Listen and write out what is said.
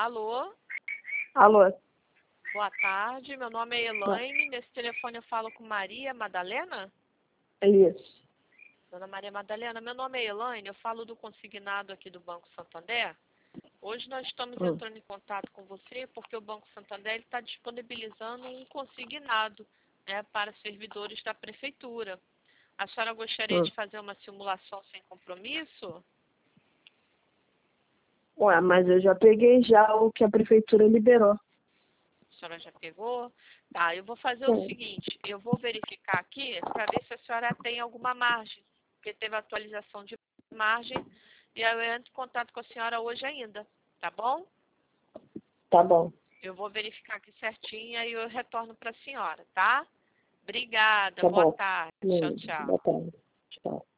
Alô? Alô? Boa tarde, meu nome é Elaine. Nesse telefone eu falo com Maria Madalena? É isso. Dona Maria Madalena, meu nome é Elaine, eu falo do consignado aqui do Banco Santander. Hoje nós estamos entrando em contato com você porque o Banco Santander está disponibilizando um consignado, né, para servidores da Prefeitura. A senhora gostaria de fazer uma simulação sem compromisso? Ué, mas eu já peguei já o que a prefeitura liberou. A senhora já pegou? Tá, eu vou fazer o seguinte, eu vou verificar aqui para ver se a senhora tem alguma margem, porque teve atualização de margem e eu entro em contato com a senhora hoje ainda, tá bom? Tá bom. Eu vou verificar aqui certinho e eu retorno para a senhora, tá? Obrigada, Tá boa bom. tarde, tchau, tchau. Boa tarde. Tchau.